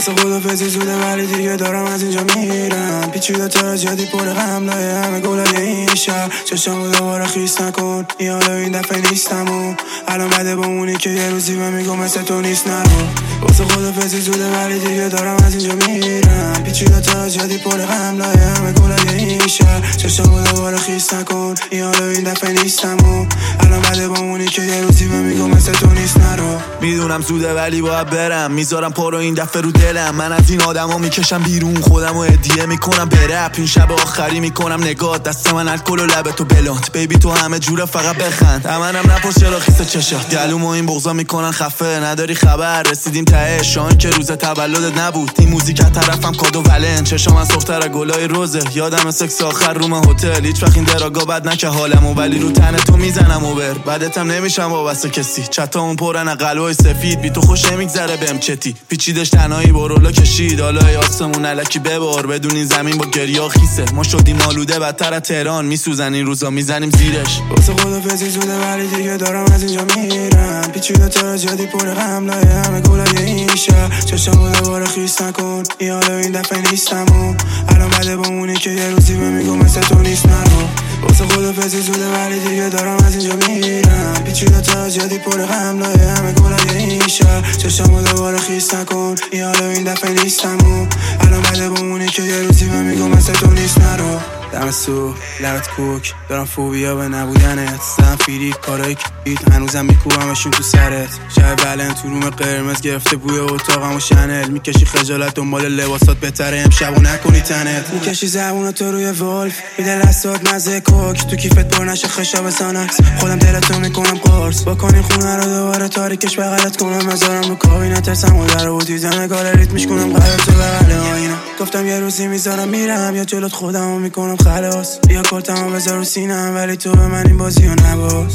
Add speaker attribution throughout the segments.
Speaker 1: واسه خدافظی زوده ولی دیگه دارم از اینجا میرم. پیچیده تر زیادی پر غم لایه همه گلای این شهر. چشمو دوباره خیس نکن این حالا این دفعه نیستم و الان بده با اونی که یه روزی من میگم مثل تو نیست نرو. واسه خدافظی زوده ولی دیگه دارم از اینجا میرم. پیچیده تر زیادی پر غم لایه همه گلای این شهر. چشمو دوباره خیس نکن این حالا این دفعه نیستم و الان بده با اونی که یه روزی من میگم مثل تو نیست نرو.
Speaker 2: میدونم زوده ولی باید برم، میذارم پارو این دفعه رو دلم. من از این آدما میکشم بیرون، خودمو هدیه میکنم به رپ. این شب آخری میکنم نگاه، دست من الکل و لب تو بلاند. بیبی تو همه جوره فقط بخند، منم نپرس چرا خیس چشات. گلومو این بغضا میکنن خفه، نداری خبر رسیدیم ته شان که روز تولدت نبود. این موزیک از طرفم کادو ولن، چشام از سختر گلای روزه. یادم سکس آخر روم هتل، هیچ وقت این دراگا بد نکه حالمو، ولی رو تن تو میزنم اوبر. بعدتم نمیشم وابسته کسی، چتامون پرن قلبای سفید. بی تو خوش نمیگذره بهم چتی، پیچیدش تنهایی برولا کشید. حالا آسمون الکی ببار، بدون این زمین با گریا خیسه. ما شدیم آلوده بدتر از تهران، میسوزن این روزا میزنیم زیرش.
Speaker 1: واسه خدافظی زوده ولی دیگه دارم از اینجا میرم. پیچیده تر زیادی پر غم لایه همه گلای این شهر. چشمو دوباره خیس نکن این حالا این دفعه نیستم و الان بده با اونی که یه روزی من میگم مثل تو نیست نرو. واسه خدافظی زوده ولی دیگه دارم از اینجا میرم. پیچیده تر زیادی پر غم لایه همه گلای این شهر. چشمو دوباره خیس نکن این حالا این دفعه نیستم و الان بده با اونی که یه روزی من میگم مثل تو نیست نرو. دم سو لبت کوک دارم فوبیا به نبودنت. زن فیری کارای کیت هنوزم میکوبمشون تو سرت. شب بلند تو روم قرمز گرفته بوی اتاقم و شنل. میکشی خجالت دنبال لباسات، بهتره امشب و نکنی تنت. میکشی زبونتو روی ولف، میده لستات مزه کوک. تو کیفت پر نشه خشاب سانکس، خودم دلتو میکنم قرص. بکنی خونه رو دوباره تاریکش بغلت کنم. مزارم رو کابی نترسم و در و دیزن گالریت میشکنم قرارتو بغل آینه. گفتم یه روزی میذارم میرم یا جلوت خودمو میکنم خلاص. بیا کلتمو بذار رو سینم ولی تو به من این بازی رو نباز.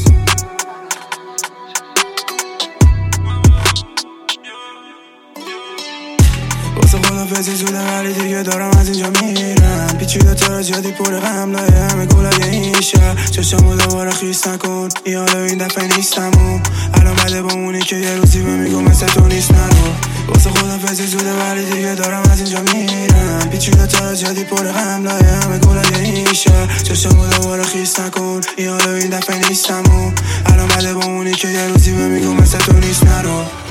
Speaker 1: واسه خدافظی زوده ولی دیگه دارم از اینجا میرم. پیچیده تر زیادی پر غم لایه همه گلای این شهر. چشمو دوباره خیس نکن این حالا این دفعه نیستم و الان بده با اونی که یه روزی من میگم مثل تو نیست نرو. واسه خدافظی زوده ولی دیگه دارم از اینجا میرم. پیچیده تر زیادی پر غم لایه همه گلای این شهر. چشمو دوباره خیس نکن این حالا این دفعه نیستم و الان بده با اونی که یه روزی من میگم مثل تو نیست نرو.